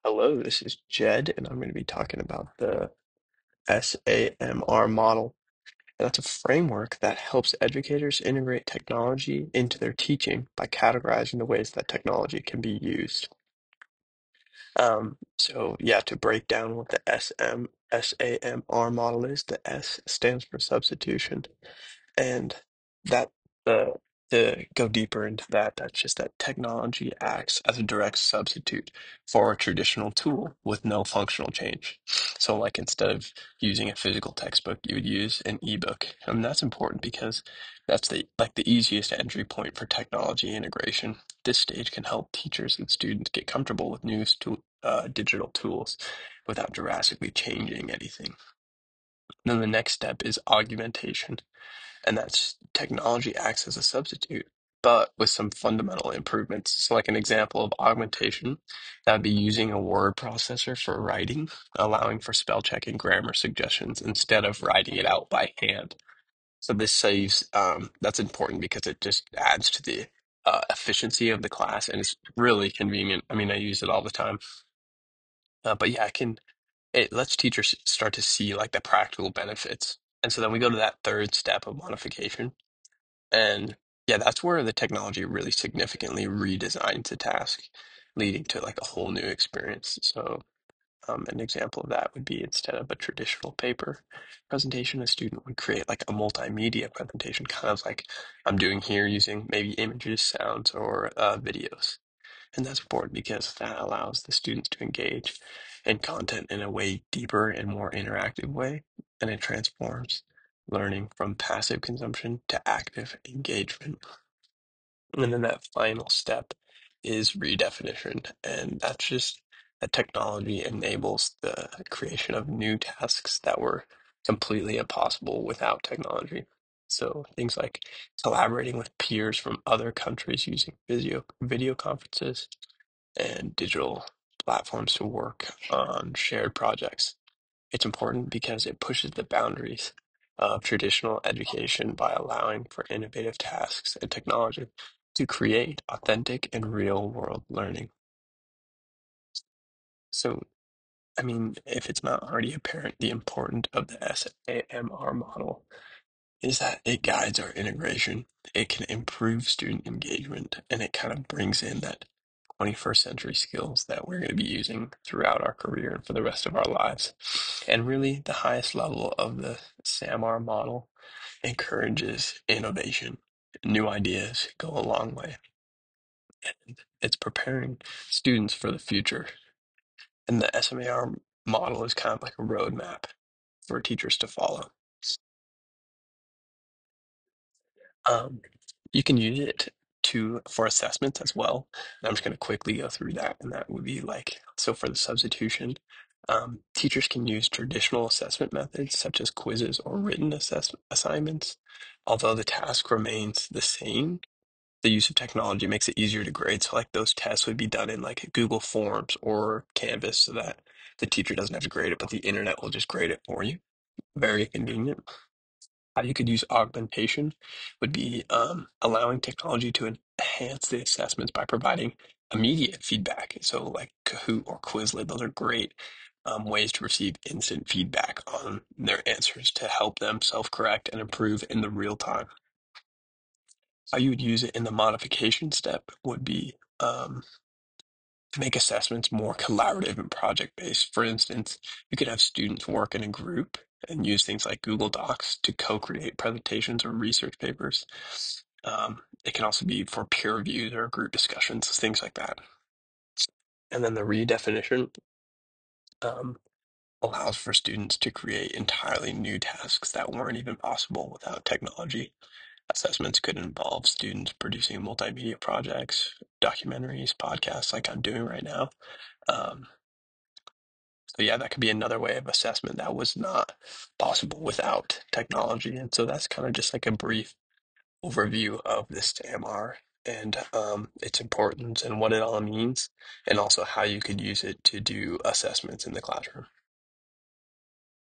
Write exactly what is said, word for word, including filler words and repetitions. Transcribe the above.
Hello, this is Jed, and I'm going to be talking about the SAMR model. And that's a framework that helps educators integrate technology into their teaching by categorizing the ways that technology can be used. Um, so yeah, to break down what the S M SAMR model is, the S stands for substitution. And that the to go deeper into that, that's just that technology acts as a direct substitute for a traditional tool with no functional change. So like instead of using a physical textbook, you would use an ebook. And that's important because that's the like the easiest entry point for technology integration. This stage can help teachers and students get comfortable with new stu- uh, digital tools without drastically changing anything. Then the next step is augmentation, and that's technology acts as a substitute, but with some fundamental improvements. So, like an example of augmentation, that would be using a word processor for writing, allowing for spell check and grammar suggestions instead of writing it out by hand. So this saves, um, that's important because it just adds to the uh, efficiency of the class, and it's really convenient. I mean, I use it all the time. Uh, but yeah, it can it lets teachers start to see like the practical benefits. And so then we go to that third step of modification. And yeah, that's where the technology really significantly redesigns the task, leading to like a whole new experience. So, um, an example of that would be instead of a traditional paper presentation, a student would create like a multimedia presentation, kind of like I'm doing here using maybe images, sounds, or uh, videos. And that's important because that allows the students to engage in content in a way deeper and more interactive way, and it transforms learning from passive consumption to active engagement. And then that final step is redefinition, and that's just that technology enables the creation of new tasks that were completely impossible without technology. So things like collaborating with peers from other countries using video video conferences and digital platforms to work on shared projects. It's important because it pushes the boundaries of traditional education by allowing for innovative tasks and technology to create authentic and real world learning. So, I mean, if it's not already apparent, the importance of the SAMR model is that it guides our integration. It can improve student engagement, and it kind of brings in that twenty-first century skills that we're going to be using throughout our career and for the rest of our lives. And really, the highest level of the SAMR model encourages innovation. New ideas go a long way. And it's preparing students for the future. And the SMAR model is kind of like a roadmap for teachers to follow. Um, you can use it to for assessments as well. And I'm just going to quickly go through that. And that would be like, so for the substitution, um, teachers can use traditional assessment methods such as quizzes or written assess assignments. Although the task remains the same, the use of technology makes it easier to grade. So like those tests would be done in like Google Forms or Canvas so that the teacher doesn't have to grade it, but the internet will just grade it for you. Very convenient. How you could use augmentation would be um, allowing technology to enhance the assessments by providing immediate feedback. So, like Kahoot or Quizlet, those are great um, ways to receive instant feedback on their answers to help them self-correct and improve in the real time. How you would use it in the modification step would be um, to make assessments more collaborative and project-based. For instance, you could have students work in a group and use things like Google Docs to co-create presentations or research papers. Um, it can also be for peer reviews or group discussions, things like that. And then the redefinition um, allows for students to create entirely new tasks that weren't even possible without technology. Assessments could involve students producing multimedia projects, documentaries, podcasts, like I'm doing right now. Um, So yeah, that could be another way of assessment that was not possible without technology. And so that's kind of just like a brief overview of this T A M R and um, its importance and what it all means, and also how you could use it to do assessments in the classroom.